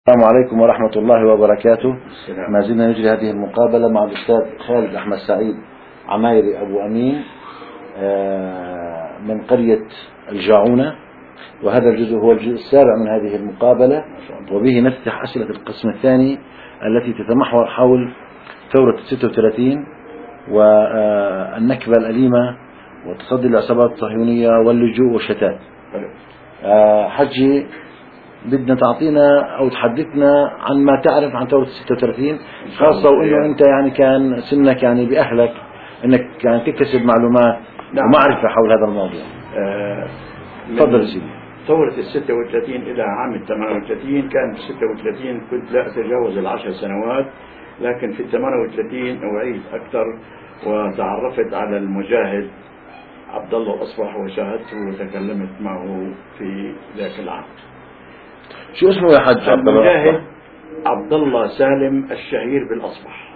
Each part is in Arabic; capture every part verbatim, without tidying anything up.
السلام عليكم ورحمة الله وبركاته. السلام. ما زلنا نجري هذه المقابلة مع الأستاذ خالد أحمد سعيد عمايري أبو أمين من قرية الجاعونة، وهذا الجزء هو الجزء السابع من هذه المقابلة، وبه نفتح أسئلة القسم الثاني التي تتمحور حول ثورة ستة وثلاثين والنكبة الأليمة وتصدي العصابات الصهيونية واللجوء والشتات. حجي، بدنا تعطينا أو تحدثنا عن ما تعرف عن ثورة ستة وثلاثين، خاصة وإنه أنت يعني كان سنك يعني بأهلك إنك يعني تكتسب معلومات نعم. ومعرفة حول هذا الموضوع. تفضل سيدي. ثورة الستة وثلاثين إلى عام الثمانية وثلاثين، كان في الستة وثلاثين كنت لا أتجاوز العشر سنوات، لكن في الثمانية وثلاثين أوعيت أكثر وتعرفت على المجاهد عبد الله الأصبح وشاهدته وتكلمت معه في ذاك العام. شو اسمه يا حج عبد الله؟ المجاهد عبد الله سالم الشهير بالأصبح.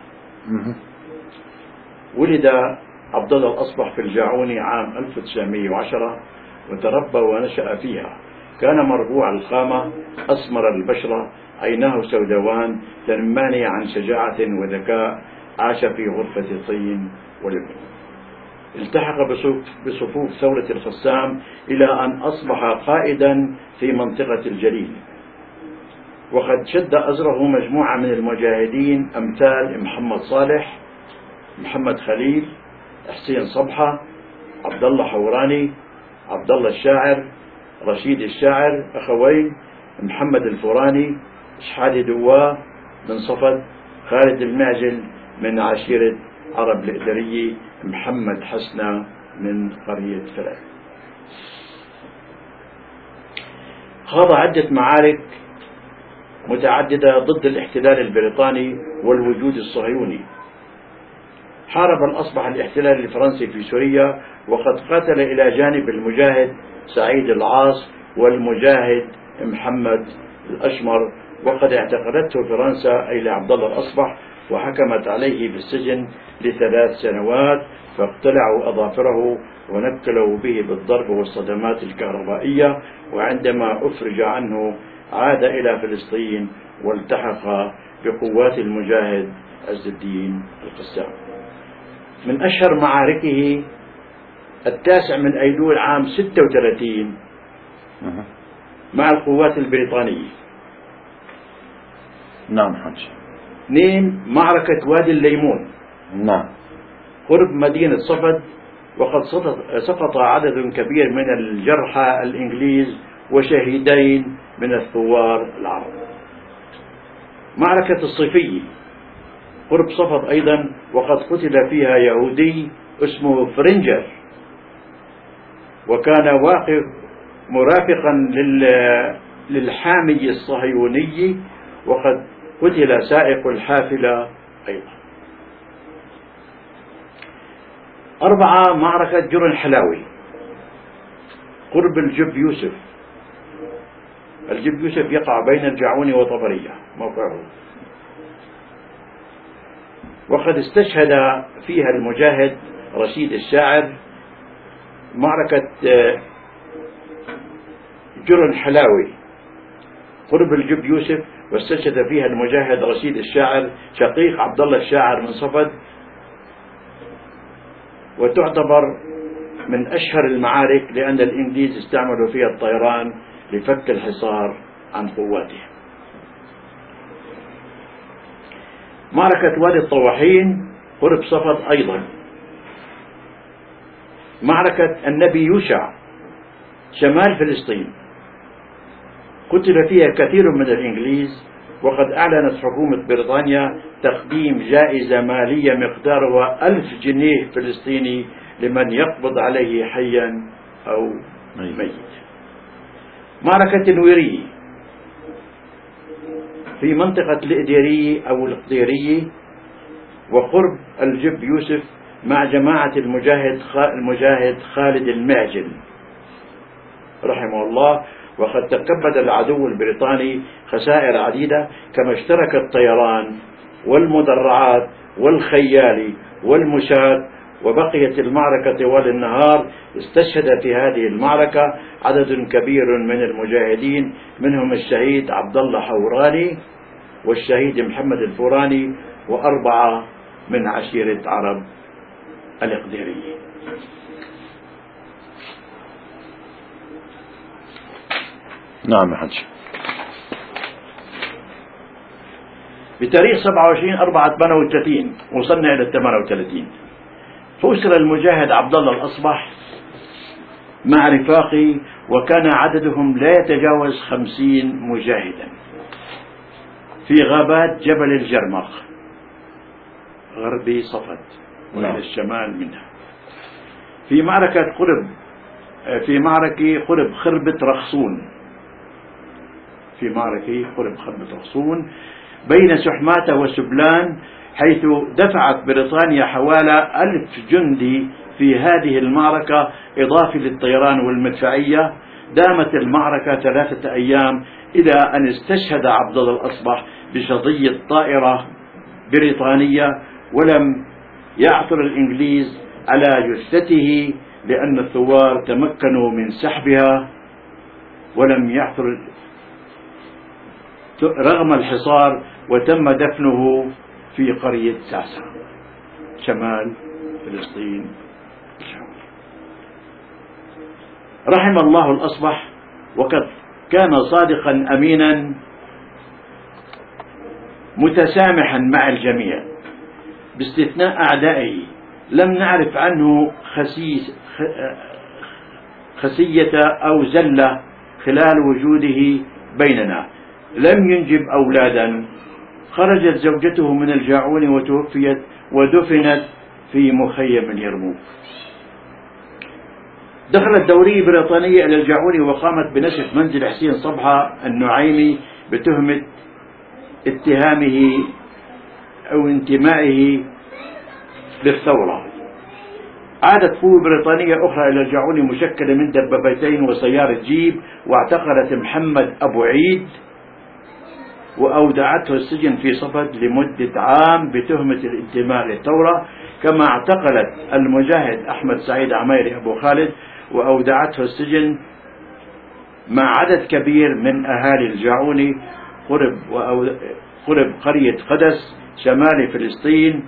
ولد عبد الله الأصبح في الجاعوني عام ألف وتسعمئة وعشرة وتربى ونشأ فيها. كان مربوع الخامة، أسمر البشرة، عيناه سوداوان، تنمان عن شجاعة وذكاء، عاش في غرفة طين ولبن. التحق بصفوف ثورة الخسام إلى أن أصبح قائدا في منطقة الجليل، وقد شد أزره مجموعة من المجاهدين أمثال محمد صالح، محمد خليل، حسين صبحة، عبد الله حوراني، عبد الله الشاعر، رشيد الشاعر أخوين، محمد الفوراني، شحادي دواه من صفد، خالد المعجل من عشيرة عرب الإدارية، محمد حسنة من قرية فلان. خاض عدة معارك متعددة ضد الاحتلال البريطاني والوجود الصهيوني. حارب الأصبح الاحتلال الفرنسي في سوريا، وقد قاتل إلى جانب المجاهد سعيد العاص والمجاهد محمد الأشمر، وقد اعتقلته فرنسا أي لعبد الله الأصبح وحكمت عليه بالسجن لثلاث سنوات، فاقتلعوا أظافره ونكلوا به بالضرب والصدمات الكهربائية، وعندما أفرج عنه عاد إلى فلسطين والتحق بقوات المجاهد عز الدين القسام. من أشهر معاركه التاسع من أيلول عام ستة وثلاثين مع القوات البريطانية. نعم حج. اثنين، معركة وادي الليمون. نعم. قرب مدينة صفد، وقد سقط عدد كبير من الجرحى الإنجليز وشهيدين من الثوار العرب. معركة الصيفية قرب صفد أيضا، وقد قتل فيها يهودي اسمه فرنجر، وكان واقف مرافقا للحامي الصهيوني، وقد قتل سائق الحافلة أيضا. أربعة، معركة جرن حلاوي قرب الجب يوسف. الجب يوسف يقع بين الجاعوني وطبرية موقعه، وقد استشهد فيها المجاهد رشيد الشاعر. معركة جرن حلاوي قرب الجب يوسف، واستشهد فيها المجاهد رشيد الشاعر شقيق عبد الله الشاعر من صفد، وتعتبر من أشهر المعارك لأن الإنجليز استعملوا فيها الطيران لفك الحصار عن قواتهم. معركة وادي الطواحين قرب صفد أيضا. معركة النبي يوشع شمال فلسطين، قتل فيها كثير من الإنجليز، وقد أعلنت حكومة بريطانيا تقديم جائزة مالية مقدارها ألف جنيه فلسطيني لمن يقبض عليه حيا أو ميت. معركة الويرية في منطقة الإديرية أو القديرية وقرب الجب يوسف مع جماعة المجاهد المجاهد خالد المعجل رحمه الله، وقد تكبد العدو البريطاني خسائر عديدة، كما اشترك الطيران والمدرعات والخيالي والمشاة وبقيت المعركة طوال النهار. استشهد في هذه المعركة عدد كبير من المجاهدين، منهم الشهيد عبد الله حوراني والشهيد محمد الفوراني وأربعة من عشيرة عرب الإقديرية. نعم يا حج. بتاريخ سبعة وعشرين أربعة ثمانية وثلاثين وصلنا إلى ثمانية وثلاثين، فأسر المجاهد عبد الله الأصبح مع رفاقه، وكان عددهم لا يتجاوز خمسين مجاهدا في غابات جبل الجرمق غربي صفد وإلى الشمال منها، في معركة قرب في معركة قرب خربة رخصون في معركة قرب خربة رخصون بين سحماتة وسبلان، حيث دفعت بريطانيا حوالي ألف جندي في هذه المعركة إضافة للطيران والمدفعية. دامت المعركة ثلاثة أيام إلى أن استشهد عبد الله الأصبح بشظية طائرة بريطانية، ولم يعثر الإنجليز على جثته لأن الثوار تمكنوا من سحبها، ولم يعثر رغم الحصار، وتم دفنه في قرية ساسا شمال فلسطين. رحم الله الأصبح، وقد كان صادقا أمينا متسامحا مع الجميع باستثناء أعدائه. لم نعرف عنه خسيس خسية أو زلة خلال وجوده بيننا. لم ينجب أولادا. خرجت زوجته من الجاعون وتوفيت ودفنت في مخيم اليرموك. دخلت دورية بريطانية إلى الجاعون وقامت بنسف منزل حسين صبحة النعيمي بتهمة اتهامه أو انتمائه للثورة. عادت قوة بريطانية أخرى إلى الجاعون مشكلة من دبابتين وسيارة جيب، واعتقلت محمد أبو عيد وأودعته السجن في صفد لمدة عام بتهمة الانتماء للثورة. كما اعتقلت المجاهد أحمد سعيد عميري أبو خالد وأودعته السجن مع عدد كبير من أهالي الجاعون قرب قرب قرية قدس شمال فلسطين.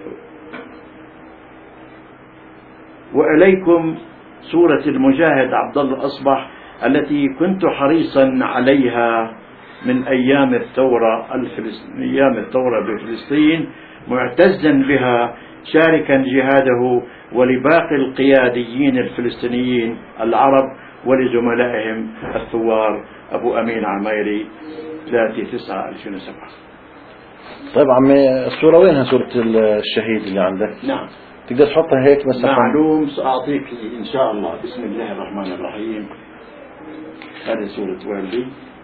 وإليكم صورة المجاهد عبد الله الأصبح التي كنت حريصا عليها من أيام الثورة الفلسطينية أيام الثورة بفلسطين، معتزا بها، شاركا جهاده ولباقي القياديين الفلسطينيين العرب ولزملائهم الثوار. أبو أمين عميري ثلاثة تسعة ألفين وسبعة. طيب عمي، الصورة وينها صورة الشهيد اللي عندك؟ نعم، تقدر تحطها هيك بس؟ معلوم، سأعطيك إن شاء الله. بسم الله الرحمن الرحيم. هذه صورة والدي.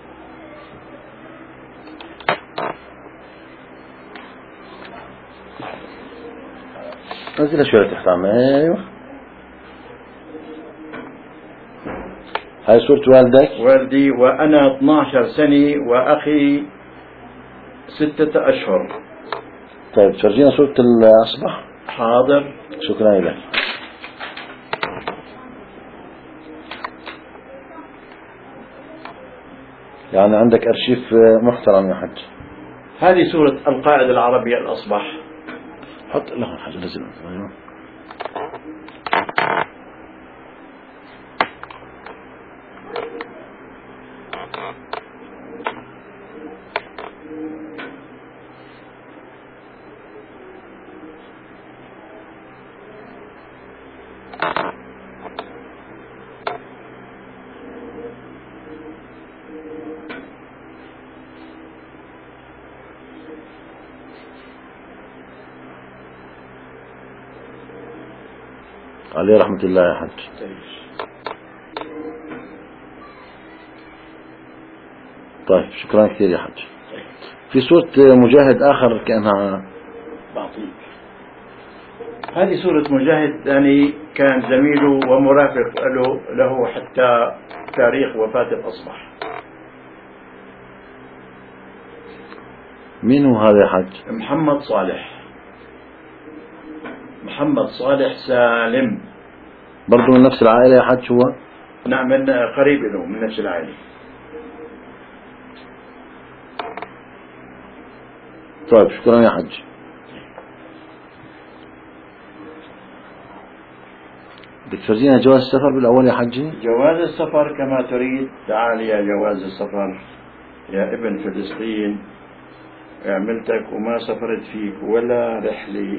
نزلها شوية تحت عمي. أيوة، هاي صورة والدك؟ والدي وأنا اثني عشر سنة وأخي ستة أشهر. طيب تفرجينا صورة الأصبح؟ حاضر، شكرا لك. يعني عندك أرشيف محترم يا حج. هذه صورة القائد العربي الأصبح. حط لهم حاجة نزل. أيوة. عليه رحمة الله يا حج. طيب شكرا كثير يا حج. في صورة مجاهد آخر كأنها بعطيك. هذه صورة مجاهد يعني كان زميله ومرافق له, له حتى تاريخ وفاة الأصبح. مين هو هذا يا حج؟ محمد صالح. محمد صالح سالم. برضو من نفس العائلة يا حج هو؟ نعم، من قريب له من نفس العائلة. طيب شكرا يا حج. بتفرجينا جواز السفر بالأول يا حجي؟ جواز السفر كما تريد. تعال يا جواز السفر يا ابن فلسطين، عملتك وما سافرت فيك ولا رحلة.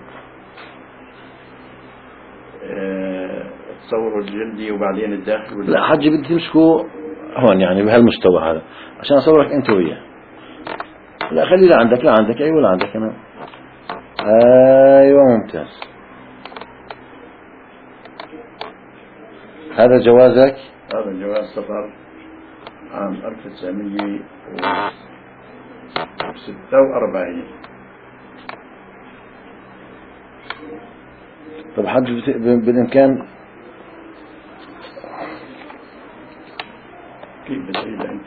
أه تصوروا الجلدي وبعدين الداخل ولا لا حجي بدي تمسكوا هون يعني بهالمستوى هذا عشان أصورك أنت وياه. لا خلي لا عندك لا عندك أيوة لا عندك أنا. أيوة ممتاز. هذا جوازك؟ هذا جواز سفر عام ألف وتسعمية وستة وأربعين. طب حج بالإمكان كيف بتريد أنت؟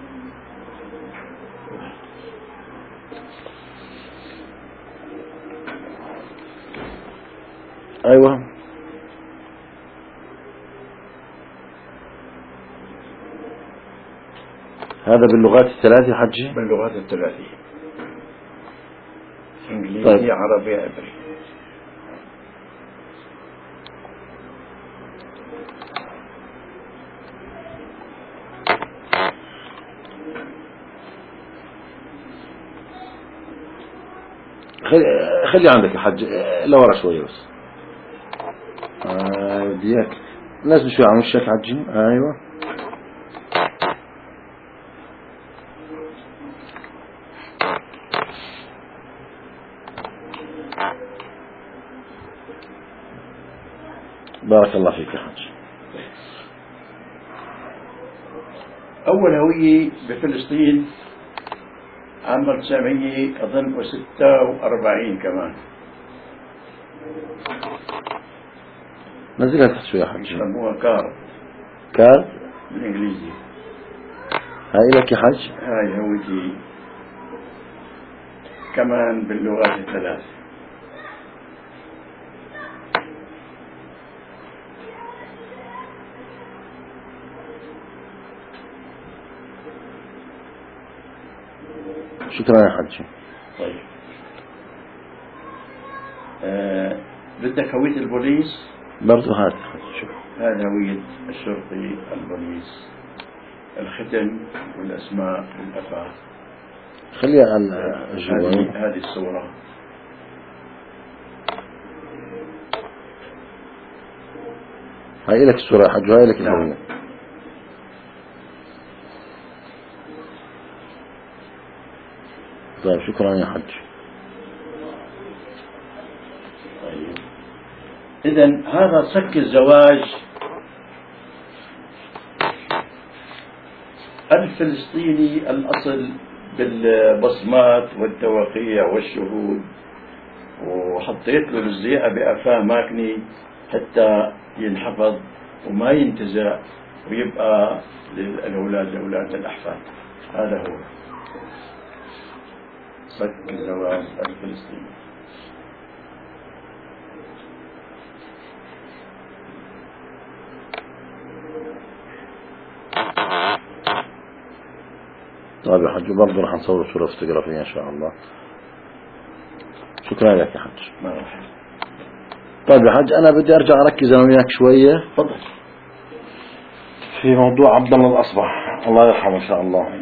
أيوة هذا باللغات الثلاثة حجي؟ باللغات الثلاثة، إنجليزي طيب. عربي عبري. خلي, خلي عندك يا حج لورا شوية بس. آه بدي اياك لازم شوي على وشك حجي. ايوه بارك الله فيك يا حج. أول هوية بفلسطين عام ألف وتسعمية أظن وستة وأربعين كمان. نزلها تحت شوي يا حج. يسموها كار كار بالإنجليزي. هاي لك يا حج. هاي هويتي كمان باللغات الثلاث. شكرا يا حج. طيب آه بدك هوية البوليس؟ برضو هات يا حج. شكرا. هذا هوية الشرطي البوليس، الختم والأسماء والأفعال. خليها على الجوال. هذه هذه الصورة. هاي لك الصورة يا حج وهاي لك الهوية. طيب شكرا يا حج. طيب إذا هذا صك الزواج الفلسطيني الأصل بالبصمات والتوقيع والشهود، وحطيت له الزيقة بقفاه ماكني حتى ينحفظ وما ينتزع ويبقى للأولاد لأولاد الأحفاد. هذا هو صك الزواج الفلسطيني. طيب يا حج برضه راح نصور صورة فوتوغرافية إن شاء الله. شكرا لك يا حج. مرحبا. طيب يا حج أنا بدي أرجع أركز أنا وياك شوية. تفضل. في موضوع عبد الله الأصبح الله يرحمه إن شاء الله.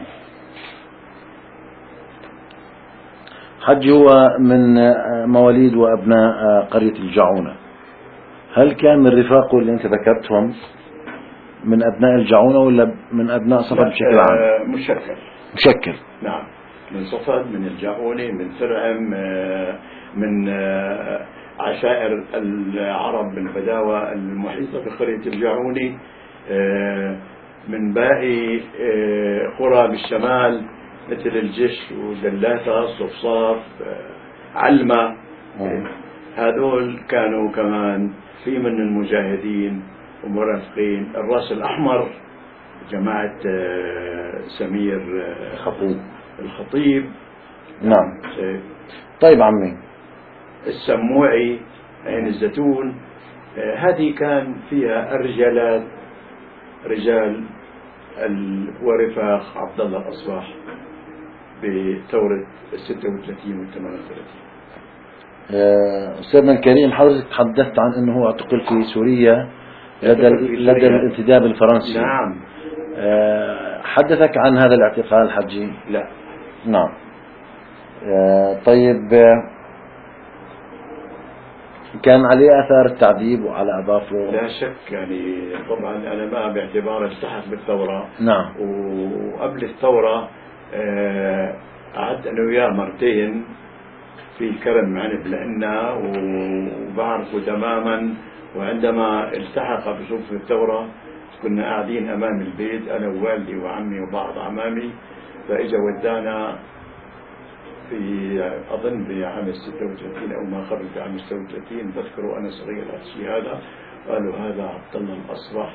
حج هو من مواليد وأبناء قرية الجعونة. هل كان من رفاقه اللي أنت ذكرتهم من أبناء الجعونة ولا من أبناء صفد بشكل عام؟ آه مشكل. مشكل. نعم، من صفد، من الجعونة، من فرعم، آه من آه عشائر العرب بالبداوة المحيطة بقرية الجعونة، آه من باقي آه قرى بالشمال مثل الجش ودلاثة صفصاف آه علمة. هذول كانوا كمان في من المجاهدين ومرافقين. الراس الأحمر جماعة سمير الخطيب الخطيب. نعم. طيب عمي السموعي عين الزيتون. هذه كان فيها الرجالات رجال ورفاق عبد الله الأصباح بثورة الستة وثلاثين والثمانية وثلاثين. أستاذنا الكريم، حضرتك تحدثت عن أنه اعتقل في سوريا لدى, لدى الانتداب الفرنسي. نعم. حدثك عن هذا الاعتقال حجي؟ لا. نعم. طيب، كان عليه آثار التعذيب وعلى أظافره؟ لا شك، يعني طبعا أنا ما باعتباره التحق بالثورة. نعم. وقبل الثورة قعدت أنا وياه مرتين في كرم عنب لأنه وبعرفه تماما. وعندما التحق بصفوف الثورة كنا قاعدين أمام البيت أنا ووالدي وعمي وبعض عمامي، فإجا ودانا في أظن بعام الستة وثلاثين أو ما قبل بعام الستة وثلاثين، بذكره أنا صغير الشيء هذا. قالوا هذا عبد الله الأصبح،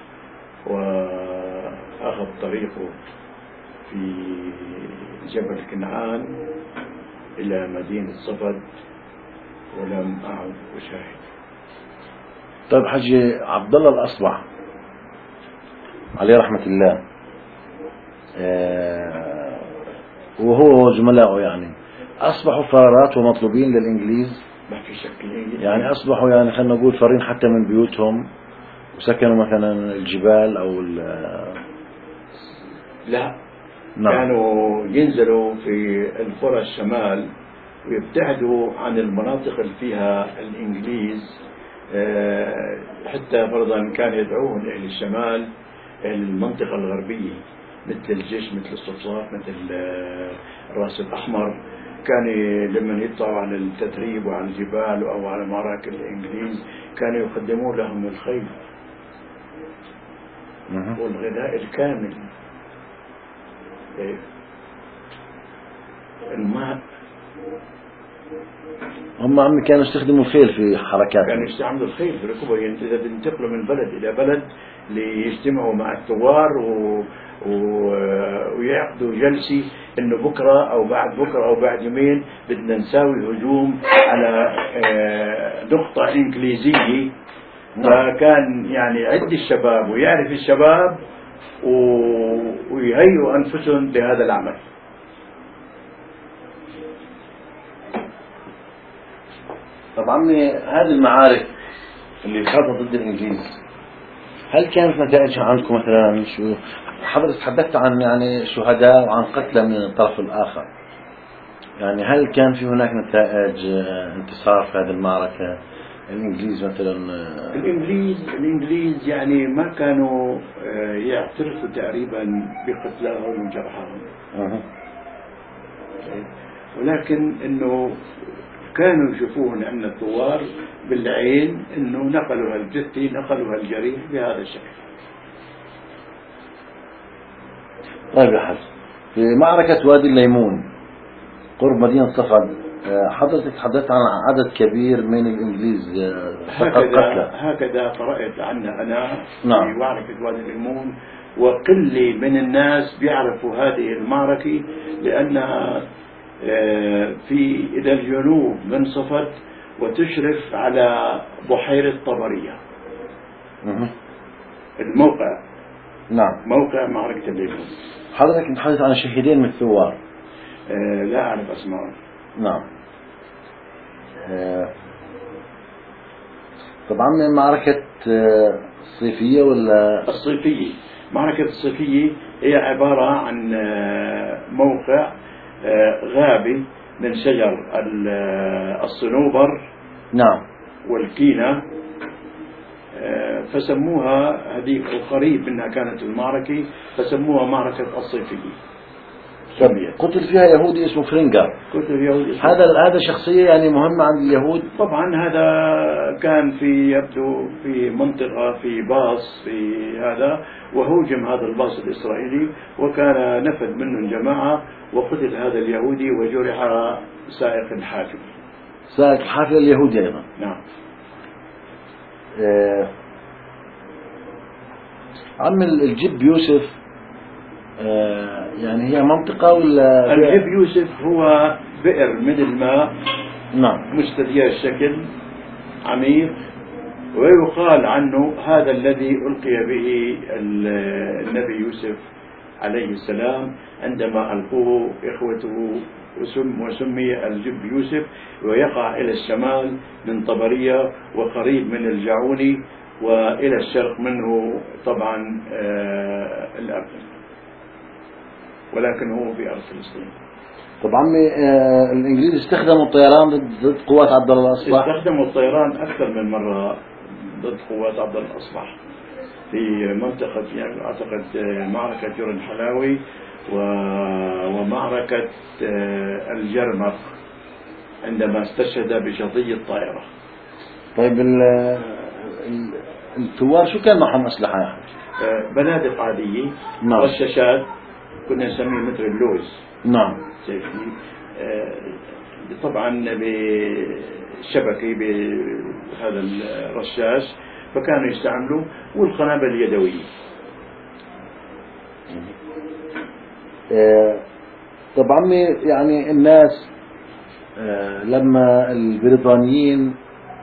وأخذ طريقه في جبل كنعان إلى مدينة صفد ولم أعد أشاهد. طيب حجي، عبد الله الأصبح عليه رحمة الله آه وهو وزملائه يعني أصبحوا فرارات ومطلوبين للإنجليز؟ ما في شك. يعني أصبحوا يعني خلينا نقول فرين حتى من بيوتهم وسكنوا مثلا الجبال أو لا. نعم. كانوا ينزلوا في القرى الشمال ويبتعدوا عن المناطق اللي فيها الإنجليز، حتى فرضا كان يدعوهم إلى الشمال، إلى المنطقة الغربية مثل الجيش، مثل الصفصاف، مثل الراس الأحمر. كان لما يطلعوا على التدريب وعلى الجبال أو على معركة الإنجليز كانوا يقدموا لهم الخيل والغذاء الكامل، الماء. هم عمي كانوا يستخدموا الخيل في حركاتهم. كانوا يستعملوا الخيل في ركوبه. يعني إذا بينتقلوا من بلد إلى بلد ليجتمعوا مع الثوار و... و... ويعقدوا جلسة إنه بكرة أو بعد بكرة أو بعد يومين بدنا نساوي هجوم على نقطة إنجليزية. فكان يعني يعد الشباب ويعرف الشباب و... ويهيئوا أنفسهم لهذا العمل. طب عمي، هذه المعارك اللي خاضت ضد الإنجليز هل كانت نتائجها عندكم مثلا شو؟ حضرتك تحدثت عن يعني شهداء وعن قتلى من الطرف الآخر، يعني هل كان في هناك نتائج انتصار في هذه المعركة؟ الإنجليز مثلا الإنجليز الإنجليز يعني ما كانوا يعترفوا تقريبا بقتلاهم وجرحاهم. أه. ولكن إنه كانوا يشوفون أن الثوار بالعين إنه نقلوا هالجثي نقلوا هالجريح بهذا الشكل. طيب يا حاج، في معركة وادي الليمون قرب مدينة صفد حضرتك تحدثت عن عدد كبير من الإنجليز هكذا هكذا قرأت عنها أنا. نعم. في معركة وادي الليمون، وقلة من الناس بيعرفوا هذه المعركة لأنها في إلى الجنوب من صفد وتشرف على بحيرة طبرية. الموقع نعم موقع معركة الليمون. حضرتك نتحدث عن شهيدين من الثوار؟ آه لا أعرف أسماء. نعم. آه طبعا معركة الصيفية ولا الصيفية. معركة الصيفية هي عبارة عن موقع غابي من شجر الصنوبر نعم والكينة، فسموها هذه قريب منها كانت المعركة فسموها معركة الصيفية. قتل فيها يهودي اسمه فرينجر. قتل يهودي اسمه هذا هذا شخصية يعني مهمة عند اليهود. طبعا هذا كان في يبدو في منطقة في باص في هذا، وهوجم هذا الباص الإسرائيلي وكان نفذ منه جماعة وقتل هذا اليهودي وجرح سائق الحافلة. سائق الحافلة اليهودي أيضا. نعم. آه عم الجب يوسف آه يعني هي منطقة ولا؟ الجب يوسف هو بئر من الماء. نعم. مستدير الشكل عميق، ويقال عنه هذا الذي ألقي به النبي يوسف عليه السلام عندما ألقوه إخوته، وسمي الجب يوسف، ويقع إلى الشمال من طبرية وقريب من الجعوني، وإلى الشرق منه طبعا الأردن، ولكن هو في أرض فلسطين. طبعا آه الإنجليز استخدموا الطيران ضد قوات عبد الله الأصبح. استخدموا الطيران أكثر من مرة ضد قوات عبد الله الأصبح في منطقة، يعني أعتقد معركة جرن حلاوي ومعركة الجرمق عندما استشهد بشظي الطائرة. طيب الثوار شو كان معهم أسلحة يا حاج؟ بنادق عادية، نعم. رشاشات كنا نسميه مثل اللوز، نعم. طبعا بشبكة بهذا الرشاش، فكانوا يستعملوا، والقنابل اليدوية. طب عمي، يعني الناس لما البريطانيين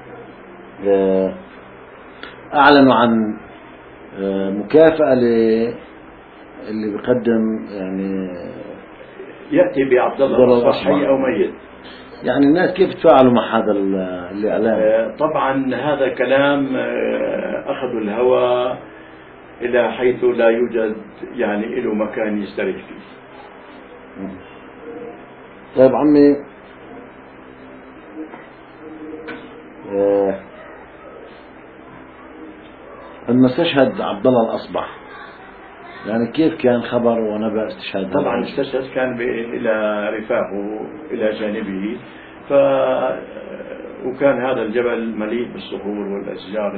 أعلنوا عن مكافأة اللي بيقدم، يعني يأتي بعبد الله الأصبح حي أو ميت، يعني الناس كيف تفاعلوا مع هذا الإعلان؟ طبعا هذا كلام أخذوا الهوى إلى حيث لا يوجد يعني له مكان يستريح فيه. طيب عمي، آه لما استشهد عبد الله الأصبح، يعني كيف كان خبر ونبأ استشهاد؟ طبعا استشهد كان إلى رفاقه إلى جانبه، ف وكان هذا الجبل مليء بالصخور والأشجار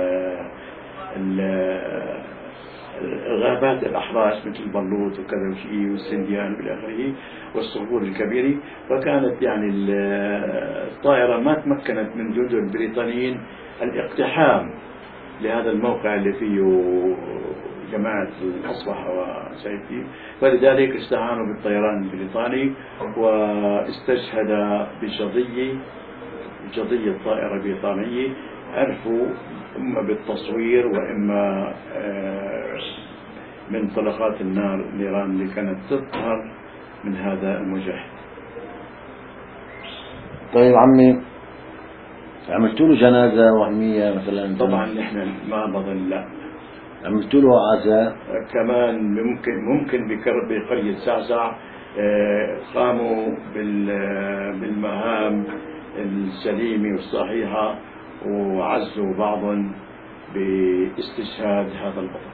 الغابات الأحراش مثل البلوط وكذا وشيء والسنديان والى آخره والصخور الكبيرة. فكانت يعني الطائرة ما تمكنت من جند البريطانيين الاقتحام لهذا الموقع اللي فيه جماعة الأصبح وسيفي، فلذلك استعانوا بالطيران البريطاني واستشهد بشظي جظي الطائرة البريطانية. عرفوا إما بالتصوير وإما من طلقات النار النيران اللي كانت تظهر من هذا المجاهد. طيب عمي، عملتوا له جنازة وهمية مثلا؟ طبعا نحن ما بظن، لا. عملتوا له عزاء كمان ممكن ممكن بقرية سعسع قاموا بالمهام السليمة والصحيحة، وعزوا بعضا باستشهاد هذا البطل.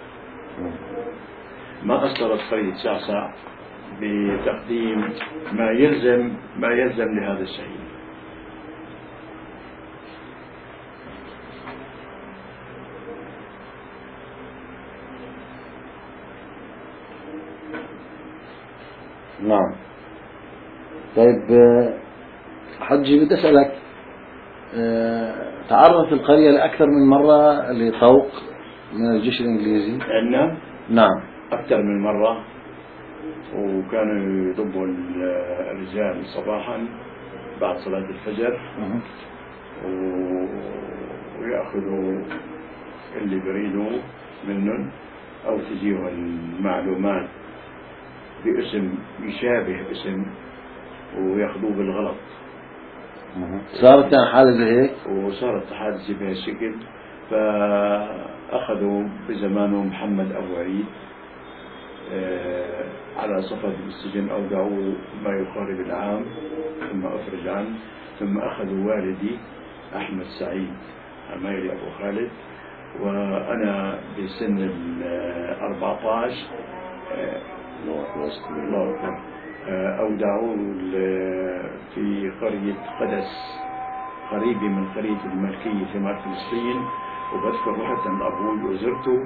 ما أثرت قرية سعسع بتقديم ما يلزم ما يلزم لهذا الشهيد. نعم. طيب حجي، بدي أسألك، تعرضت القرية لأكثر من مرة لطوق من الجيش الإنجليزي؟ نعم نعم أكثر من مرة، وكانوا يضبوا الرجال صباحا بعد صلاة الفجر ويأخذوا اللي بريدوا منهم، أو تجيه المعلومات باسم يشابه اسم وياخذوه بالغلط. صارت يعني حالة زي هيك؟ وصارت حادثة بهالشكل، فأخذوا بزمانه محمد أبو عيد على صفد بالسجن، أودعوه ما يقارب العام ثم أفرج عنه، ثم أخذوا والدي أحمد سعيد عمايري أبو خالد، وأنا بسن الأربعة عشر أودعوه في قرية قدس قريبة من قرية الملكية في مال فلسطين. وبذكر رحت عند أبوي وزرته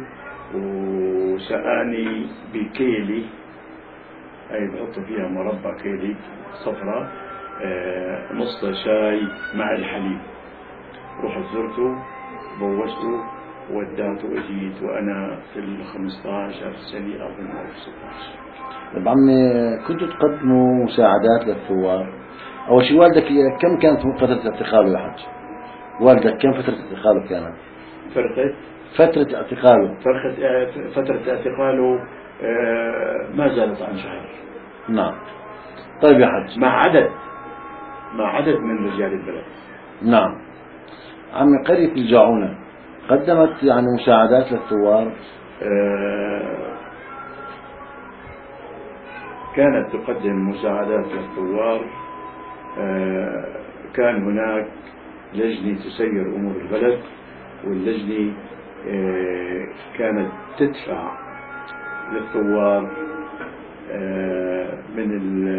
وسقاني بكيلي، أي بحط فيها مربى كيلي صفراء نص شاي مع الحليب. رحت زرته بوشته وداته وأجيت وأنا في الخمسة عشر سنة أظن أو ستة عشر. طب عمي، كنتوا تقدموا مساعدات للثوار؟ أول شيء والدك كم كانت فترة اعتقاله يا حج؟ والدك كم فترة اعتقاله كانت؟ فرقة فترة اعتقاله فرقة فترة اعتقاله ما زالت عن شهر. نعم. طيب يا حج، مع عدد مع عدد من رجال البلد. نعم. عمي، قرية الجاعونة قدمت يعني مساعدات للثوار؟ كانت تقدم مساعدات للثوار. كان هناك لجنة تسير أمور البلد، واللجنة كانت تدفع للثوار من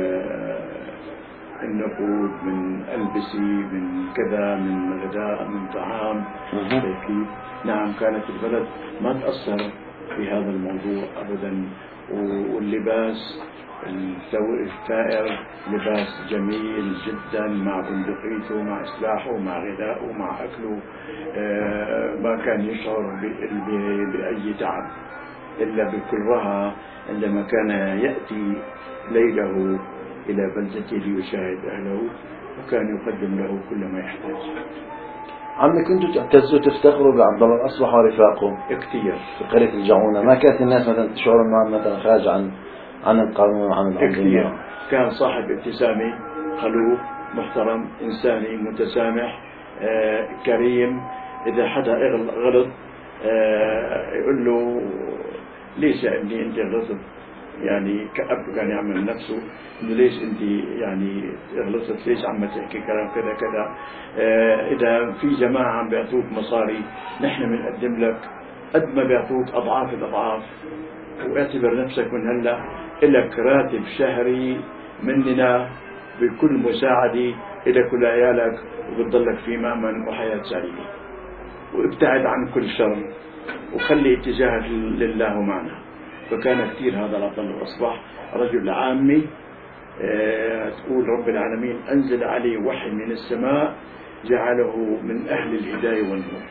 النقود، من ألبسي، من كذا، من غذاء، من طعام. كيف؟ نعم، كانت البلد ما تأثر في هذا الموضوع أبدا. واللباس الثائر لباس جميل جدا، مع بندقيته، مع سلاحه، مع غذائه، مع أكله. ما كان يشعر بأي تعب إلا بكرها عندما كان يأتي ليله إلى بلدته ليشاهد أهله، وكان يقدم له كل ما يحتاج. عمي، كنتوا تعتزوا تفتخروا بعبد الله الأصبح ورفاقه كثير في قرية الجاعونة؟ ما كانت الناس مثلا تشعر انه مثلا خارج عن عن القانون وعن الأنظمة؟ كان صاحب ابتسامة، خلوق، محترم، إنساني، متسامح، آه، كريم. إذا حدا غلط آه، يقول له ليش يا ابني أنت غلطت؟ يعني كأب كان يعمل نفسه إنه ليش أنت يعني غلطت، ليش عم تحكي كلام كذا كذا. آه، إذا في جماعة عم بيعطوك مصاري، نحن بنقدم لك قد ما بيعطوك أضعاف الأضعاف، واعتبر نفسك من هلا إلك راتب شهري مننا بكل مساعدة إلك ولعيالك، وبتضلك في مأمن وحياة سعيدة، وابتعد عن كل شر، وخلي اتجاهك لله معنا. فكان كثير هذا عبد الله الأصبح رجل عامي. اه تقول رب العالمين أنزل عليه وحي من السماء جعله من أهل الهداية والنور.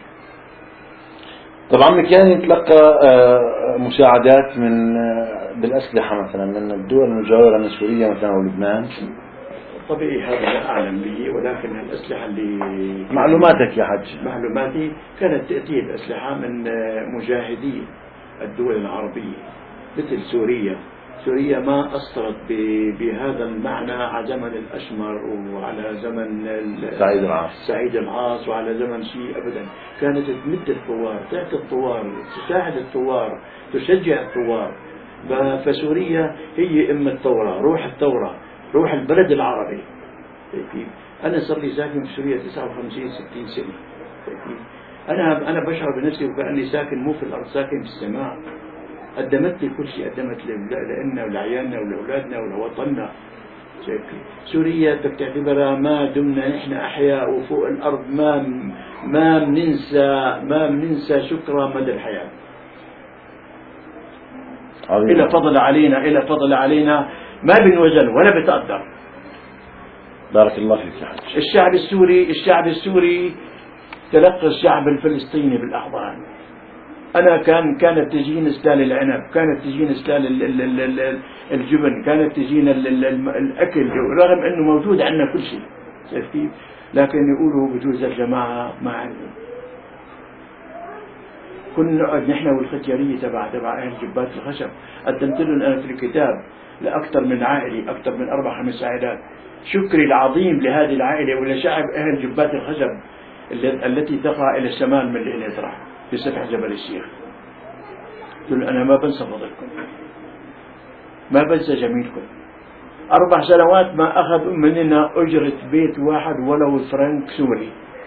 طبعا كان يتلقى مساعدات من بالأسلحة مثلا من الدول المجاورة من سوريا مثلا ولبنان؟ طبيعي هذا لا أعلم به، ولكن الأسلحة اللي معلوماتك يا حج؟ معلوماتي كانت تأتي الأسلحة من مجاهدي الدول العربية مثل سوريا. سوريا ما أثرت بهذا المعنى على زمن الأشمر وعلى زمن سعيد العاص سعيد العاص وعلى زمن شيء أبدا. كانت تمد الثوار، تعطي الثوار، تساعد الثوار، تشجع الثوار. فسوريا هي أم الثورة، روح الثورة، روح البلد العربي. أنا صار لي ساكن في سوريا تسعة وخمسين ستين سنة. أنا أنا بشعر بنفسي وكأني ساكن مو في الأرض، ساكن في السماء. قدمت لي كل شيء، قدمت لنا ولعيالنا ولأولادنا ولوطننا. سوريا بدك تعتبرها ما دمنا نحن أحياء وفوق الأرض ما ما بننسى ما بننسى شكرها مدى الحياة. إلى فضل علينا إلى فضل علينا ما بنوزن ولا بتقدر. بارك الله فيك يا حج. الشعب السوري الشعب السوري تلقى الشعب الفلسطيني بالأحضان. أنا كان كانت تجيني سلال العنب، كانت تجيني سلال الجبن، كانت تجينا الأكل، رغم أنه موجود عندنا كل شيء. شايف كيف؟ لكن يقولوا بجوز الجماعة ما عندهم. كنا نقعد نحن والختيارية تبع تبع أهل جبات الخشب. قدمت لهم أنا في الكتاب لأكثر من عائلة، أكثر من أربع خمس عائلات، شكري العظيم لهذه العائلة ولشعب أهل جبات الخشب التي تقع إلى الشمال من الإطراح في سفح جبل الشيخ. قلت له أنا ما بنسى فضلكم، ما بنسى جميلكم. أربع سنوات ما أخذوا مننا أجرة بيت واحد ولو فرنك سوري،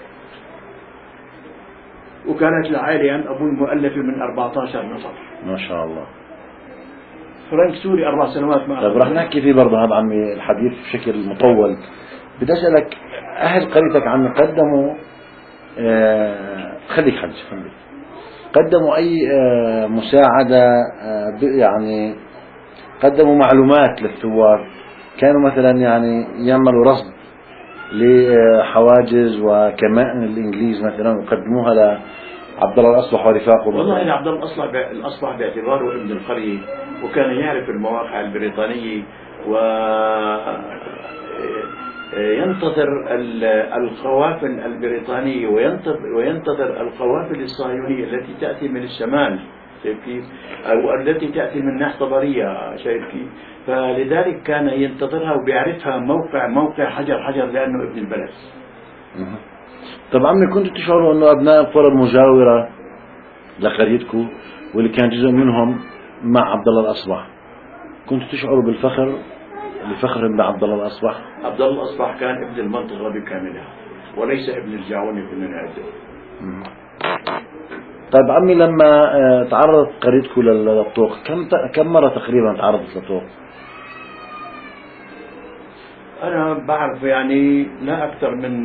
وكانت العائلة عن أبوي مؤلفة من أربعة عشر نفر. ما شاء الله. فرنك سوري أربع سنوات ما. طيب رح نحكي فيه برضه هذا عمي الحديث بشكل مطول. بدي أسألك، أهل قريتك عمي قدموا آه خليك حج خليك قدموا أي آه مساعدة، آه يعني قدموا معلومات للثوار؟ كانوا مثلا يعني يعملوا رصد لحواجز وكمائن الإنجليز مثلا وقدموها لعبد الله الأصبح ورفاقه؟ والله أنا عبد الله الأصبح الأصبح باعتباره ابن القرية وكان يعرف المواقع البريطانية و ينتظر القوافل البريطانية وينتظر, وينتظر القوافل الصهيونية التي تأتي من الشمال، شايف كيف؟ أو التي تأتي من ناحية طبرية، شايف كيف؟ فلذلك كان ينتظرها وبيعرفها موقع موقع حجر حجر لأنه ابن البلد. طب عمي، كنتوا تشعروا أنه أبناء القرى المجاورة لقريتكم واللي كان جزء منهم مع عبد الله الأصبح، كنتوا تشعروا بالفخر بفخر بعبد الله الأصبح؟ عبد الله الأصبح كان ابن المنطقة بكاملها وليس ابن الجعوني بن نادر. طيب عمي، لما تعرضت قريتكم للطوق كم كم مرة تقريبا تعرضت للطوق؟ أنا بعرف يعني لا أكثر من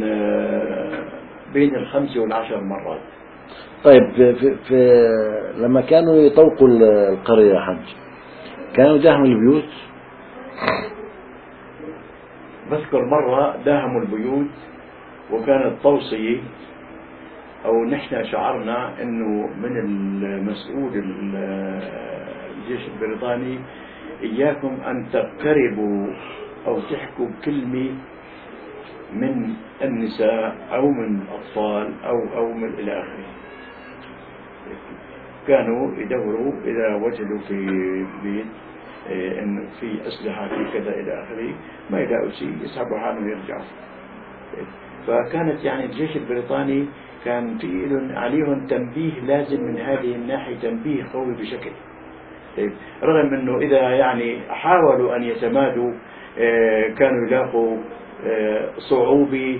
بين الخمس والعشر مرات. طيب في, في, في لما كانوا يطوقوا القرية يا حج، كانوا داهموا البيوت؟ بذكر مرة داهموا البيوت وكانت توصية، أو نحن شعرنا أنه من المسؤول الجيش البريطاني إياكم أن تقتربوا أو تحكوا بكلمة من النساء أو من الأطفال أو أو من إلى آخره. كانوا يدوروا إذا وجدوا في بيت إنه في أسلحة في كذا إلى آخره، ما يلاقوا شيء يسحبوا حالهم ويرجعوا. فكانت يعني الجيش البريطاني كان في عليهم تنبيه لازم من هذه الناحية، تنبيه قوي بشكل. رغم أنه إذا يعني حاولوا أن يتمادوا كانوا يلاقوا صعوبة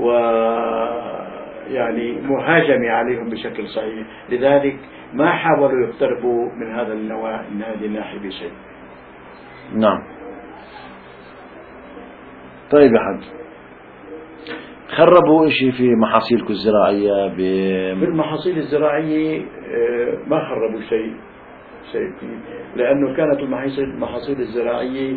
ويعني مهاجمة عليهم بشكل صحيح، لذلك ما حاولوا يقتربوا من هذا النوع من هذه الناحية بشيء. نعم. طيب يا حج، خربوا اشي في محاصيلكم الزراعية؟ ب... بالمحاصيل الزراعية ما خربوا شيء شيء لأنه كانت المحاصيل الزراعية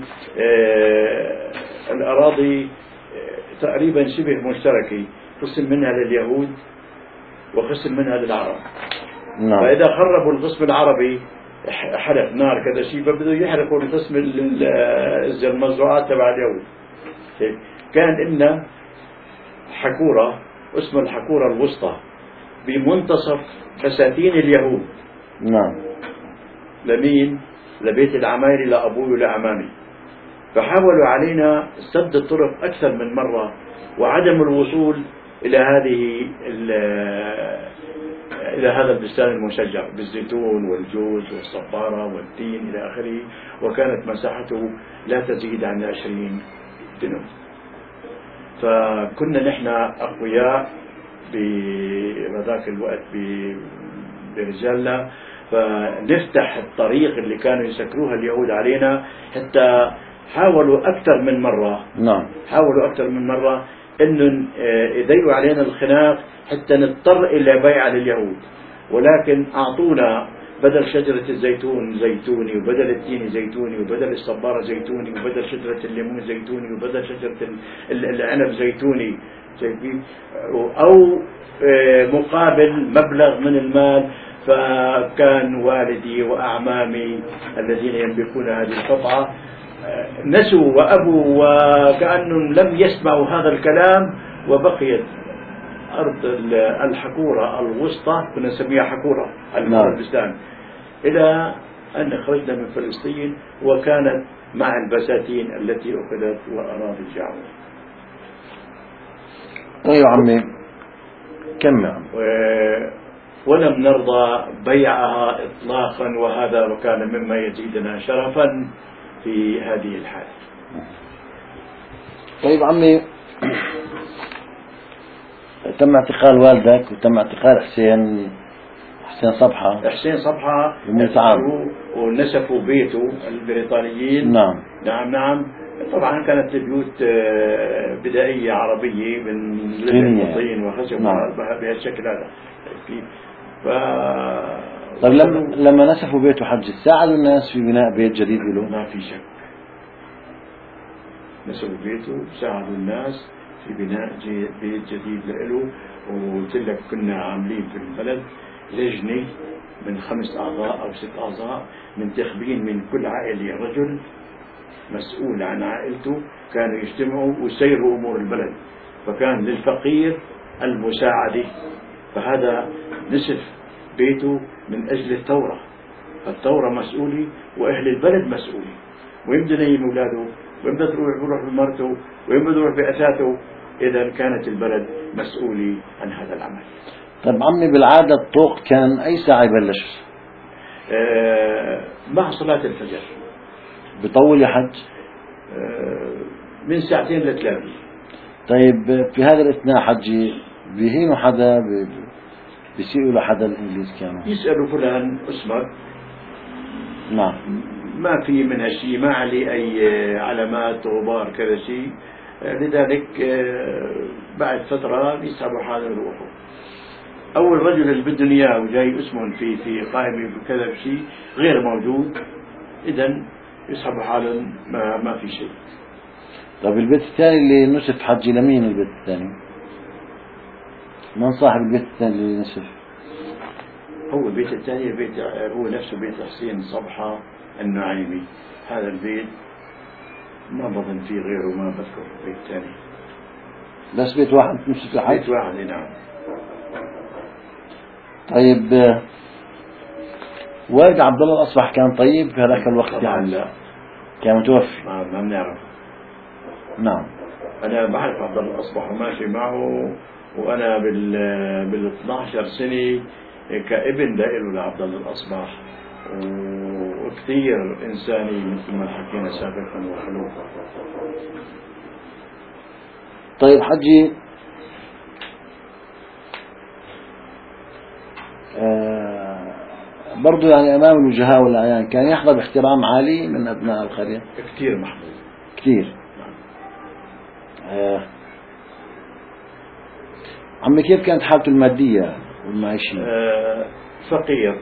الأراضي تقريبا شبه مشتركة، قسم منها لليهود وقسم منها للعرب. نعم. فإذا خربوا القسم العربي حرق نار كذا شيء، فبدوا يحرقوا القسم المزروعات تبع اليهود. كان إن حكورة اسمها الحكورة الوسطى بمنتصف بساتين اليهود. نعم. لمين؟ لبيت العماير، لأبوي ولأعمامي. فحاولوا علينا سد الطرق أكثر من مرة وعدم الوصول إلى هذه إلى هذا البستان المشجر بالزيتون والجوز والصبارة والتين إلى آخره، وكانت مساحته لا تزيد عن عشرين دنم. فكنا نحن أقوياء بذاك الوقت برجالنا، فنفتح الطريق اللي كانوا يسكروها اليهود علينا. حتى حاولوا أكثر من مرة نعم حاولوا أكثر من مرة إنه يضيقوا علينا الخناق حتى نضطر إلى بيع لليهود، ولكن أعطونا بدل شجرة الزيتون زيتوني، وبدل التين زيتوني، وبدل الصبارة زيتوني، وبدل شجرة الليمون زيتوني، وبدل شجرة العنب زيتوني، أو مقابل مبلغ من المال. فكان والدي وأعمامي الذين يملكون هذه القطعة نسوا وأبوا وكأنهم لم يسمعوا هذا الكلام، وبقيت أرض الحكورة الوسطى، كنا نسميها حكورة البستان، إلى أن خرجنا من فلسطين، وكانت مع البساتين التي أخذت وأراضي الجعوة. أيوة عمي كم عم. ولم نرضى بيعها إطلاقا، وهذا كان مما يزيدنا شرفا في هذه الحالة. طيب عمي، تم اعتقال والدك وتم اعتقال حسين حسين صبحة حسين صبحة المتعب ونسفوا بيته البريطانيين. نعم نعم نعم طبعا كانت البيوت بدائية عربية من طين وخشب بهالشكل هذا. ف... طيب لما لما نسفوا بيته حج ساعدوا الناس في بناء بيت جديد له؟ ما في شك، نسفوا بيته ساعدوا الناس في بناء بيت جديد له. وقلت لك كنا عاملين في البلد لجنة من خمس أعضاء أو ست أعضاء منتخبين من كل عائلة رجل مسؤول عن عائلته، كانوا يجتمعوا ويسيروا أمور البلد، فكان للفقير المساعدة. فهذا نسف بيته من أجل الثورة. الثورة مسؤولي وأهل البلد مسؤولي، وين بده ينيم أولاده، وين بده يروح بمرته، وين بده يروح بأثاثه. إذا كانت البلد مسؤولي عن هذا العمل. طيب عمي، بالعادة الطوق كان أي ساعة يبلش؟ آه مع صلاة الفجر. بطول يا حج؟ آه من ساعتين لثلاثة. طيب في هذا الأثناء حجي بيهينوا حدا، بيسيئوا لحدا الإنجليز كانوا؟ يسألوا فلان اسمك. نعم. ما في من هالشيء، ما عليه أي علامات غبار كذا شيء. لذلك بعد فترة بيسحبوا حالهم يروحوا. أول رجل اللي بدهم إياه وجاي اسمهم في في قائمة بكذا بشيء غير موجود، إذا يسحبوا حالهم، ما ما في شيء. طيب البيت الثاني اللي نسف حجي لمين البيت الثاني؟ من صاحب البيت الثاني اللي نسف؟ هو البيت الثاني بيت هو نفسه بيت حسين صبحة النعيمي. هذا البيت ما بظن فيه غيره، ما بذكر بيت ثاني. بس بيت واحد نسف الحج؟ بيت واحد، نعم. طيب والد عبد الله الأصبح كان طيب في هذاك الوقت؟ طبعا يعني لا، كان متوفي. ما ما بنعرف. نعم. أنا بعرف عبد الله الأصبح وماشي معه، وأنا بال بال اثنعش سنة كابن دائل لعبد الله الأصبح، وكثير إنساني مثل ما حكينا سابقا وخلوق. طيب حجي، آه برضو يعني أمام الوجهاء والأعيان كان يحظى باحترام عالي من أبناء القرية؟ كثير محبوب. كثير. نعم. آه عمي، كيف كانت حالته المادية والمعيشية؟ آه فقير،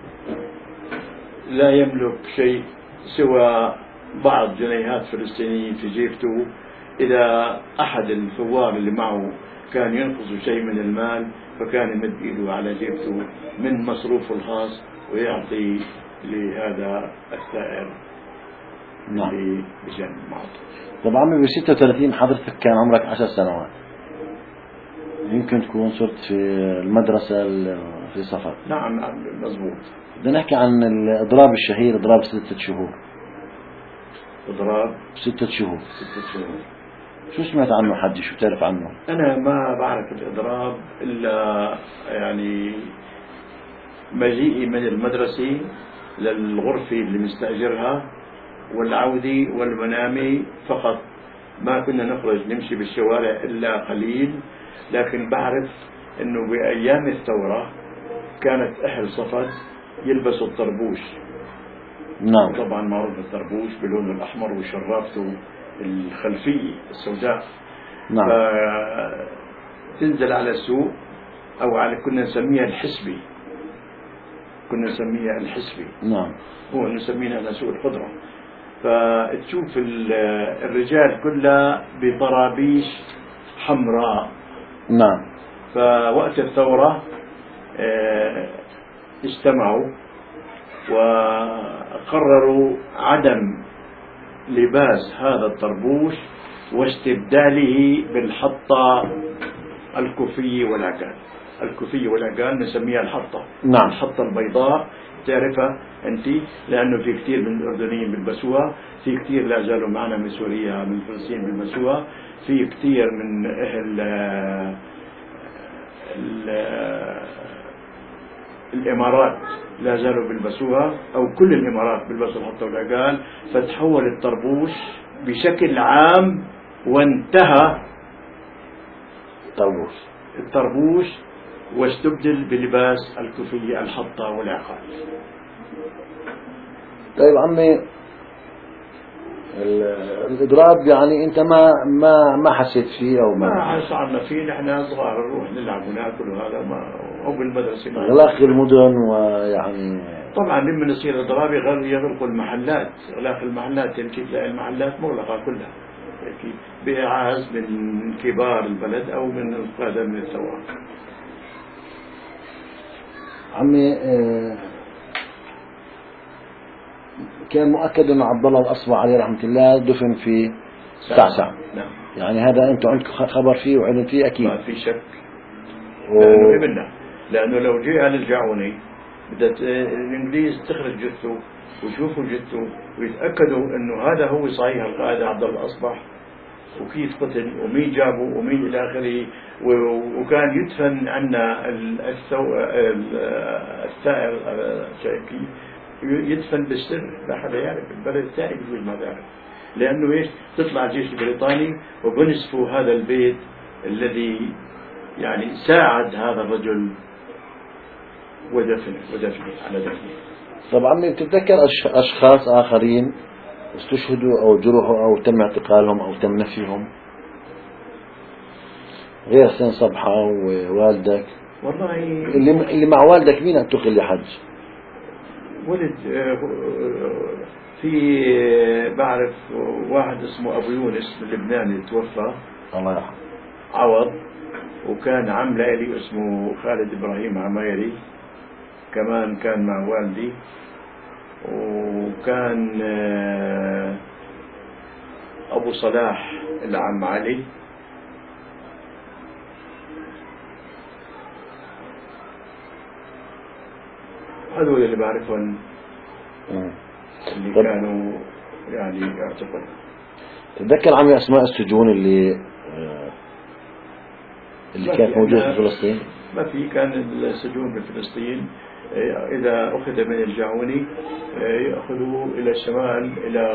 لا يملك شيء سوى بعض جنيهات فلسطينيين في جيبته. إذا أحد الثوار اللي معه كان ينقص شيء من المال، فكان يمد إيده على جيبته من مصروفه الخاص ويعطي لهذا الثائر. نعم. اللي بجنب معه. طب عمي، ب ستة وثلاثين حضرتك كان عمرك عشر سنوات، يمكن تكون صرت في المدرسة في صفر. نعم نعم مضبوط. بدنا نحكي عن الإضراب الشهير، إضراب ستة شهور. إضراب ستة شهور. ستة شهور. شو سمعت عنه حجي؟ شو تعرف عنه؟ أنا ما بعرف الإضراب إلا يعني مجيئي من المدرسة للغرفة اللي مستأجرها والعودة والمنامي فقط. ما كنا نخرج نمشي بالشوارع إلا قليل. لكن بعرف إنه بأيام الثورة كانت أهل صفد يلبسوا الطربوش. نعم. طبعا معروف الطربوش بلونه الأحمر وشرافته الخلفية السوداء. نعم. فتنزل على السوق، أو على كنا نسميها الحسبي، كنا نسميها الحسبي. نعم. هو نسميها على سوق الخضرة. فتشوف الرجال كلها بطرابيش حمراء. نعم. فوقت الثورة اجتمعوا وقرروا عدم لباس هذا الطربوش واستبداله بالحطة الكوفية والعقال. الكوفية والعقال نسميها الحطة. نعم. الحطة البيضاء تعرفها أنت، لأنه في كثير من الأردنيين بيلبسوها، في كثير لا زالوا معنا من سوريا من فلسطين بيلبسوها، في كثير من أهل الإمارات لا زالوا بيلبسوها، أو كل الإمارات بيلبسوا الحطة والعقال. فتحول الطربوش بشكل عام وانتهى طربوش الطربوش واستبدل بلباس الكوفية الحطة والعقال. طيب عمي، الإضراب يعني أنت ما ما ما حسيت فيه أو ما ما شعرنا فيه. نحن صغار نروح نلعب وناكل، وهذا ما أو بالمدرسة ما غلاق المدن، ويعني طبعا لما يصير إضراب يغلقوا المحلات. غلاق المحلات يمكن تلاقي المحلات مغلقة كلها بإعاز من كبار البلد أو من القادة من الثورة. عمي، آه كان مؤكد أن عبد الله الأصبح عليه رحمة الله دفن في سعسع. نعم. يعني هذا أنتم عندكم خبر فيه وعلم فيه أكيد. ما في شك. و... لأنه ابننا، لأنه لو جاء على الجعوني بدأت الإنجليز تخرج جثته ويشوفوا جثته ويتأكدوا إنه هذا هو صحيح القائد عبد الله الأصبح، وكيف قتل ومين جابه ومين إلى آخره. وكان يدفن عنا الثائر يدفن بالسر، لا حدا يعرف، البلد الثاني بيقول ما بيعرف، لأنه إيش تطلع الجيش البريطاني وبنسفوا هذا البيت الذي يعني ساعد هذا الرجل ودفنه ودفنه على دفنه. طبعا بتتذكر أشخاص آخرين استشهدوا أو جرحوا أو تم اعتقالهم أو تم نفيهم غير حسين صبحة ووالدك؟ والله اللي اللي مع والدك مين اعتقل لحج؟ ولد في بعرف واحد اسمه أبو يونس من لبنان اللي توفى الله يرحمه عوض، وكان عم لي اسمه خالد إبراهيم عمايري كمان كان مع والدي، وكان أبو صلاح العم علي، هذول اللي بعرفهم اللي طب. كانوا يعني اعتقلوا. تتذكر عمي أسماء السجون اللي اللي كانت موجودة في فلسطين؟ ما في، كان السجون في فلسطين إذا أخذ من الجعوني يأخذوا إلى الشمال إلى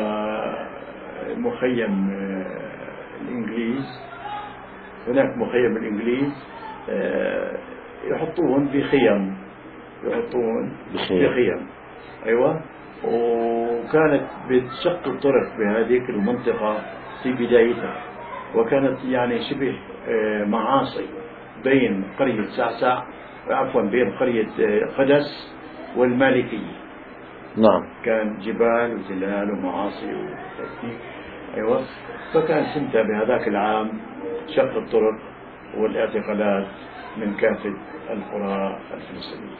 مخيم الإنجليز، هناك مخيم الإنجليز يحطوهم في خيم، يحطوهم في خيم. أيوة. وكانت بتشق الطرق بهذه المنطقة في بدايتها، وكانت يعني شبه معاصي بين قرية سعسع عفوا بين قرية قدس والمالكية. نعم. كان جبال وتلال ومعاصي وترتيب. أيوة. فكان سمتها بهذاك العام شق الطرق والاعتقالات من كافة القرى الفلسطينية.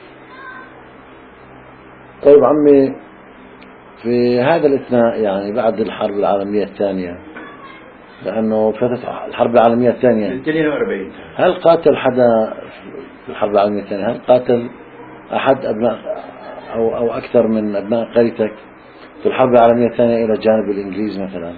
طيب عمي، في هذا الأثناء يعني بعد الحرب العالمية الثانية، لأنه فترة الحرب العالمية الثانية اثنين وأربعين، هل قاتل حدا في الحرب العالمية الثانية؟ هل قاتل أحد أبناء أو أو أكثر من أبناء قريتك في الحرب العالمية الثانية إلى جانب الإنجليز مثلا؟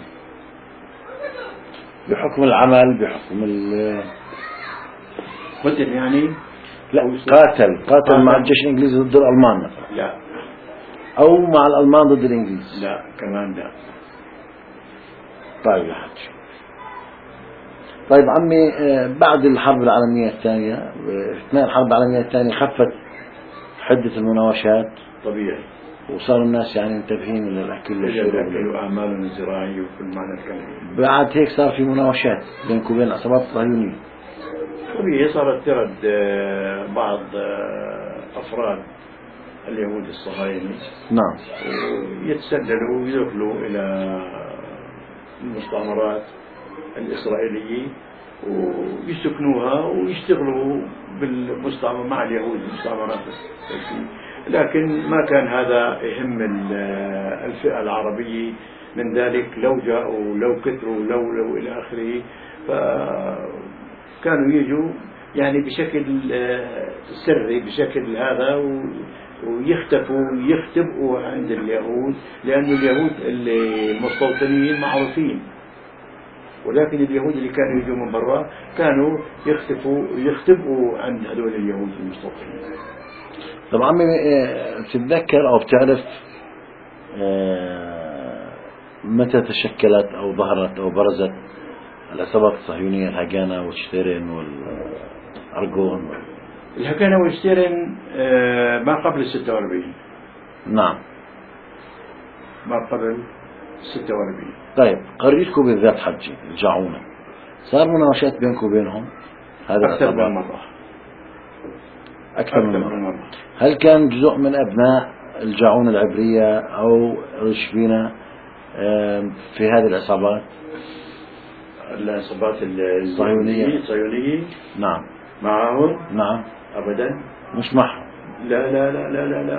بحكم العمل، بحكم ال قتل يعني؟ لا، قاتل قاتل مع الجيش الإنجليزي ضد الألمان مثلا؟ لا. أو مع الألمان ضد الإنجليز؟ لا كمان لا. طيب يا حج. طيب عمي، بعد الحرب العالمية الثانية، اثناء الحرب العالمية الثانية خفت حدة المناوشات طبيعي، وصار الناس يعني منتبهين للأكل والشرب وأعمالهم الزراعية وكل معنى الكلمة. بعد هيك صار في مناوشات بينك وبين العصابات الصهيونية. طبيعي، صارت ترد بعض أفراد اليهود الصهاينة نعم يتسللوا ويدخلوا إلى المستعمرات الإسرائيلية ويسكنوها ويشتغلوا بالمستعمر مع اليهود المستعمرات، لكن ما كان هذا يهم الفئة العربية من ذلك. لو جاءوا لو كثروا لو لو إلى آخره، فكانوا يجوا يعني بشكل سري بشكل هذا ويختفوا يختبئوا عند اليهود، لأن اليهود المستوطنين معروفين، ولكن اليهود اللي كانوا يجوا من برا كانوا يختفوا يختبئوا عند هذول اليهود المستوطنين. طبعا تتذكر أو بتعرف متى تشكلت أو ظهرت أو برزت العصابات الصهيونية الهجانة والشتيرن والأرجون؟ الهجانة والشتيرن ما قبل ستة وأربعين. نعم، ما قبل ستة وأربعين. طيب قريتكم بالذات حجي الجعونة صار مناوشات بينكم وبينهم؟ هذا أكثر من مرة. أكثر من مرة. هل كان جزء من أبناء الجعونة العبرية أو رشبينا في هذه العصابات؟ العصابات الصهيونية الصهيونية نعم. معهم؟ نعم. أبدا مش معهم. لا لا لا لا لا, لا.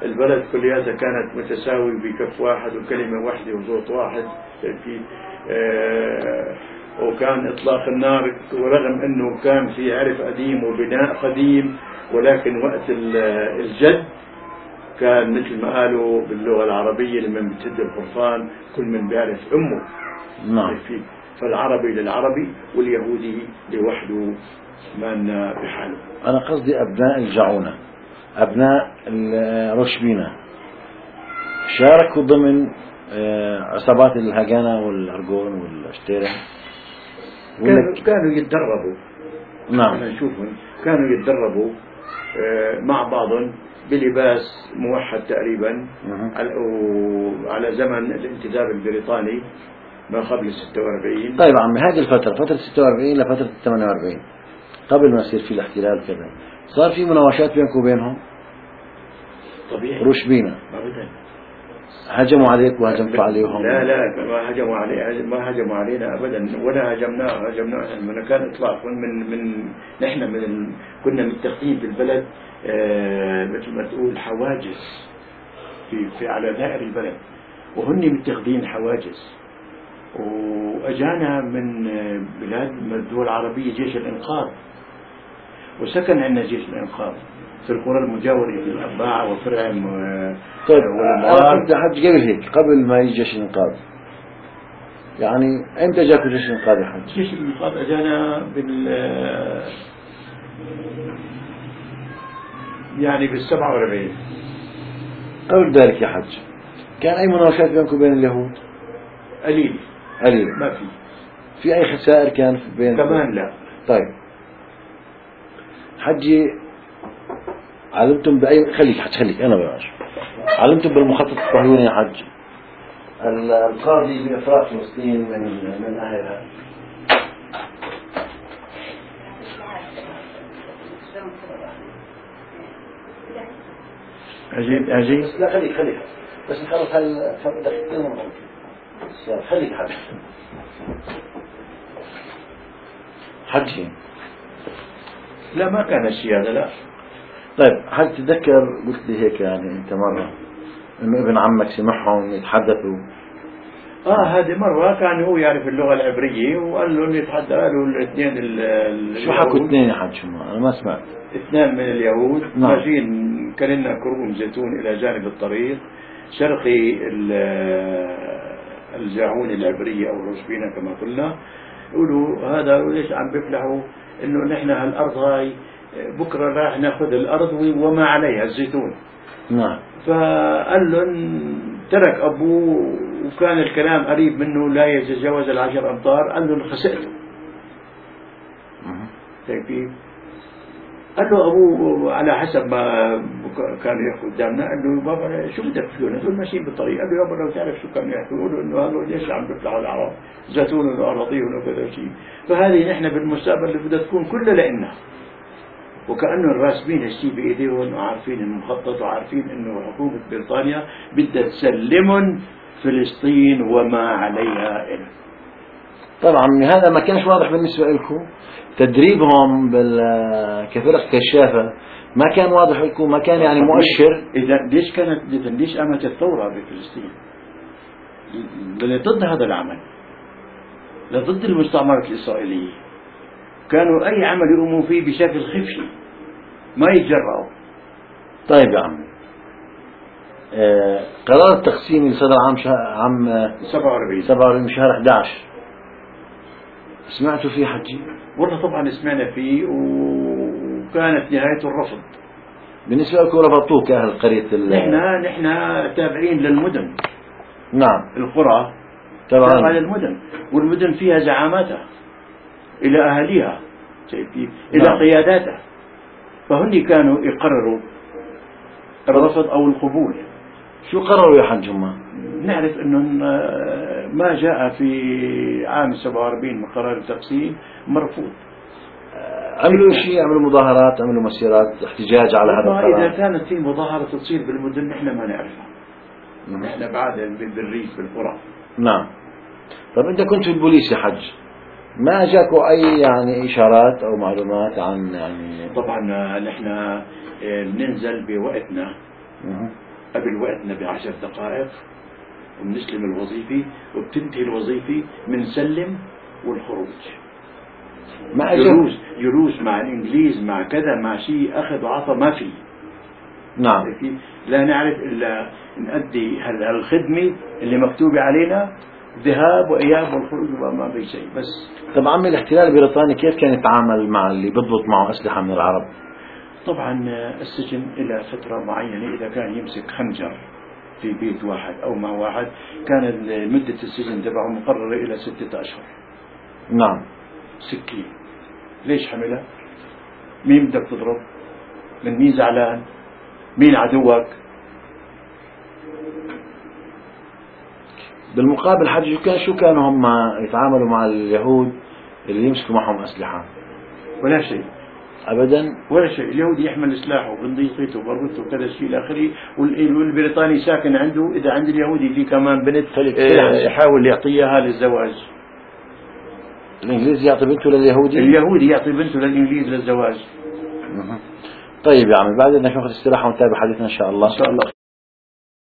البلد كلياتها كانت متساوي بكف واحد وكلمة واحدة وصوت واحد في آه وكان إطلاق النار، ورغم أنه كان في عرف قديم وبناء قديم، ولكن وقت الجد كان مثل ما قالوا باللغة العربية لمن بتهد القرآن كل من بيعرف أمه. نعم. فالعربي للعربي واليهودي لوحده من بحاله. أنا قصدي أبناء الجعونة، أبناء روشبينا شاركوا ضمن عصابات الهجانة والأرجون والاشتيرة؟ كانوا كانوا يتدربوا. نعم. أنا نشوفهم كانوا يتدربوا مع بعضهم بلباس موحد تقريبا على زمن الانتداب البريطاني ما قبل ستة وأربعين. طيب عمي، هذه الفترة فترة ستة وأربعين لفترة ثمانية وأربعين قبل ما يصير في الاحتلال كذا، صار في مناوشات بينكم وبينهم؟ طبيعي. روشبينا أبدا. هجموا عليك وهجمت عليهم؟ لا لا ما هجموا علي ما هجموا علينا ابدا ولا هجمناه هجمناه من كان اطلاق من من نحن من ال... كنا متخذين في البلد آه مثل ما تقول حواجز في في على دائر البلد، وهن متخذين حواجز. واجانا من بلاد من الدول العربيه جيش الانقاذ، وسكن عندنا جيش الانقاذ في القرى المجاورة في الأرباعة وفرعم و... طيب أنت حج قبل هيك، قبل ما يجي جيش الإنقاذ، يعني أمتى جاكوا جيش الإنقاذ يا حج؟ جيش الإنقاذ أجانا بال يعني بالسبعة وأربعين. قبل ذلك يا حج كان أي مناوشات بينكم وبين اليهود؟ قليل قليل. ما في. في أي خسائر كان بينكم؟ كمان لا. طيب حجي، علمتم بأي خليك حج خليك أنا بلاش علمتم بالمخطط الصهيوني يا حج القاضي بإفراج فلسطين من من أهلها؟ أجيب أجيب لا خليك خليك بس نخلص هال خليك حج حجي. لا ما كان الشيء هذا لا. طيب هل تتذكر قلت لي هيك يعني انت مرة انه ابن عمك سمعهم يتحدثوا؟ اه هذه مرة كان هو يعرف اللغة العبرية وقال له يتحدث، قالوا الاثنين شو حكوا اثنين يا حج؟ انا ما سمعت. اثنان من اليهود نعم. ماشيين كلنا كروم زيتون الى جانب الطريق شرقي الجاعون العبرية او روشبينا كما قلنا، يقولوا هذا ليش عم بيفلحوا انه نحن هالارض هاي بكرة راح ناخذ الارض وما عليها الزيتون. نعم. فقال لهم ترك ابوه وكان الكلام قريب منه لا يتجاوز العشر امتار، قال لهم خسئتوا. كيف؟ قال له ابوه على حسب ما كانوا يحكوا قدامنا، قال له بابا شو بدك فيهم؟ هذول ماشيين بالطريق. قال له يابا لو تعرف شو كانوا يحكوا يقولوا انه هذول ليش عم بيطلعوا العرب زيتون واراضيهم وكذا شيء. فهذه نحن بالمستقبل اللي بدها تكون كلها لنا، وكأنه راسمين الشيء بإيديهم وعارفين المخطط وعارفين إنه حكومة بريطانيا بدها تسلمهم فلسطين وما عليها إله. طبعا هذا ما كانش واضح بالنسبة لكم، تدريبهم كفرق كشافة ما كان واضح لكم، ما كان يعني مؤشر. إذا ليش كانت ليش قامت الثورة بفلسطين؟ ضد هذا العمل، ضد المستعمرة الإسرائيلية. كانوا أي عمل يقوموا فيه بشكل خفي ما يتجرأوا. طيب يا عمي، آه قرار التقسيم اللي صدر عام شهر عام سبعة وأربعين سبعة وأربعين شهر أحد عشر سمعتوا فيه حجي؟ والله طبعا سمعنا فيه وكانت نهايته الرفض. بالنسبة لكم رفضتوه كأهل قرية ال نحن نحن تابعين للمدن. نعم. القرى تابعة للمدن، والمدن فيها زعاماتها إلى أهاليها إلى نعم. قياداتها، فهن كانوا يقرروا الرفض أو القبول. شو قرروا يا حج هم؟ نعرف أنه ما جاء في عام سبعة وأربعين من قرار التقسيم مرفوض. عملوا شيء، عملوا مظاهرات، عملوا مسيرات احتجاج على هذا القرار. إذا كانت في مظاهرة تصير بالمدن نحن ما نعرفها، نحن بعد بالريف بالقرى. نعم. طب أنت كنت في البوليس يا حج، ما جاكوا أي يعني إشارات أو معلومات عن يعني؟ طبعا نحن بننزل بوقتنا قبل وقتنا بعشر دقائق، وبنسلم الوظيفة وبتنتهي الوظيفة بنسلم والخروج. ما يروس يروس مع الإنجليز مع كذا مع شيء أخذ وعطى ما في. نعم. لا نعرف إلا نأدي هالخدمة اللي مكتوبة علينا، ذهاب وإياب والخروج وما في شيء بس. طب عمي الاحتلال البريطاني كيف كان يتعامل مع اللي بيضبط معه أسلحة من العرب؟ طبعا السجن إلى فترة معينة، إذا كان يمسك خنجر في بيت واحد أو مع واحد كانت مدة السجن تبعه مقررة إلى ستة أشهر. نعم. سكين ليش حملها؟ مين بدك تضرب؟ من مين زعلان؟ مين عدوك؟ بالمقابل حج شو كان شو كانوا هم يتعاملوا مع اليهود اللي يمسكوا معهم أسلحة؟ ولا شيء أبدا ولا شيء. اليهودي يحمل سلاحه وبندقيته وبربطه وكذا شيء إلى آخره، والبريطاني ساكن عنده، إذا عند اليهودي في كمان بنت يحاول يعطيها للزواج. الإنجليزي يعطي بنته لليهودي؟ اليهودي يعطي بنته للإنجليز للزواج. طيب يا عمي بعد إنك ناخذ استراحة ونتابع حديثنا إن شاء الله. إن شاء الله.